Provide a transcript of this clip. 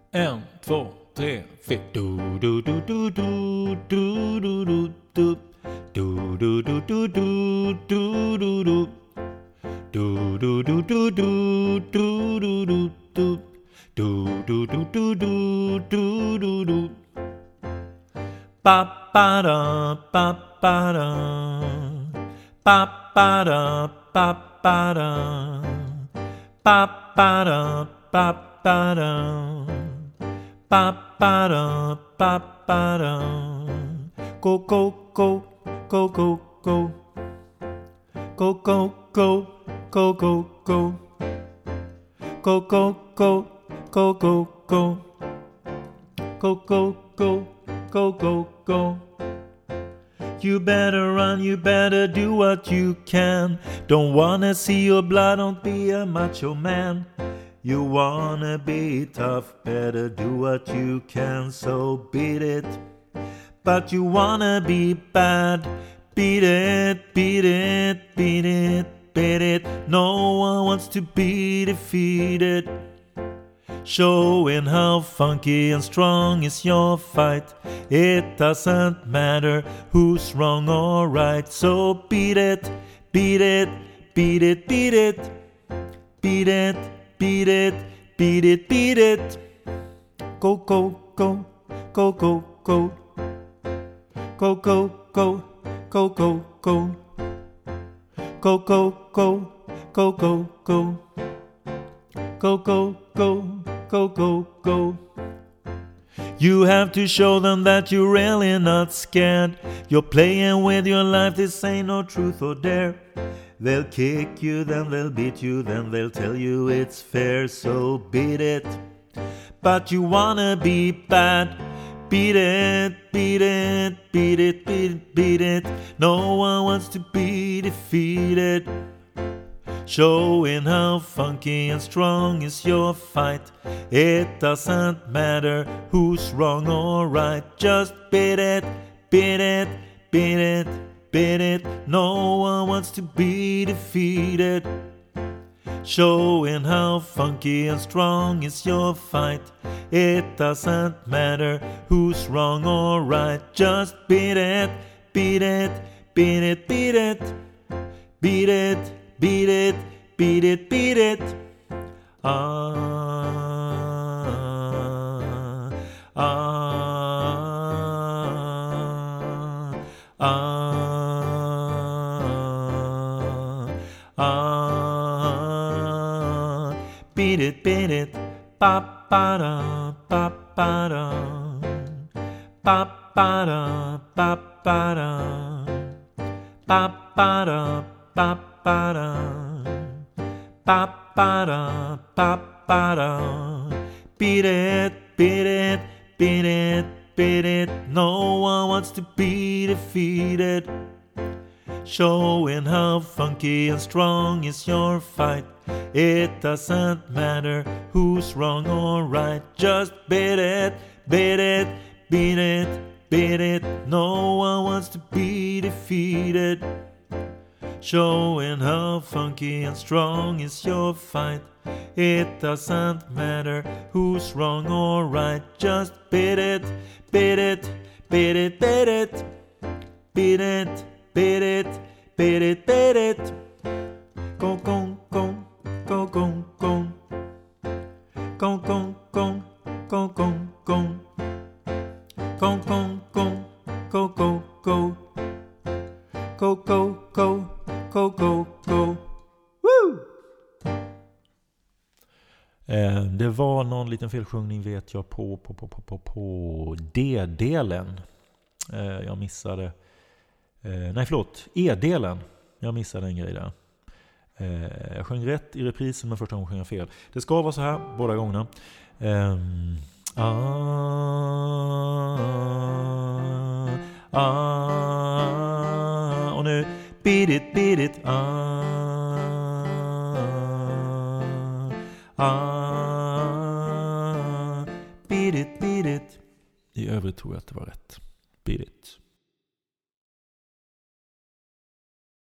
En, två, tre, fyra. Du du du du du du du du du. Du du du du du du du du. Du du du du du du du du du. Du du du du du du du du. Ba ba da ba ba da. Ba ba da ba ba da. Ba ba da ba ba da. Ba ba da ba ba da. Go go go go go go. Go go go go go go. Go go go go go go. Go go go go go go. You better run, you better do what you can. Don't wanna see your blood, don't be a macho man. You wanna be tough, better do what you can, so beat it. But you wanna be bad, beat it, beat it, beat it, beat it. No one wants to be defeated. Showing how funky and strong is your fight. It doesn't matter who's wrong or right. So beat it, beat it, beat it, beat it. Beat it, beat it, beat it, beat it. Go, go, go, go, go, go. Go, go, go, go, go, go. Go, go, go, go, go, go. Go, go, go, go, go, go. You have to show them that you're really not scared. You're playing with your life, this ain't no truth or dare. They'll kick you, then they'll beat you, then they'll tell you it's fair, so beat it. But you wanna be bad, beat it, beat it, beat it, beat it, beat it. No one wants to be defeated. Showing how funky and strong is your fight. It doesn't matter who's wrong or right. Just beat it, beat it, beat it, beat it. No one wants to be defeated. Showing how funky and strong is your fight. It doesn't matter who's wrong or right. Just beat it, beat it, beat it, beat it. Beat it, beat it, beat it, beat it. Ah, ah, ah, ah. Beat it, beat it. Ba ba da, ba ba da. Ba ba da, ba ba da. Ba ba da, ba ba da. Ba ba da, ba ba da. Beat it, beat it, beat it, beat it. No one wants to be defeated. Showing how funky and strong is your fight. It doesn't matter who's wrong or right. Just beat it, beat it, beat it, beat it. No one wants to be defeated. Showing how funky and strong is your fight. It doesn't matter who's wrong or right. Just beat it, beat it, beat it, beat it. Beat it, beat it, beat it, beat it. Go, go, go, go, go, go. Go, go, go, go, go, go. Go, go, go, go, go, go. Go, go, go, go, go, go. Woo! Det var någon liten felsjungning vet jag på D-delen. Jag missade E-delen. Jag missade en grej där. Jag sjöng rätt i reprisen men första gången sjöng jag fel. Det ska vara så här båda gångerna. Och nu beat it, beat it. Beat it, beat it. I övrigt tror jag att det var rätt.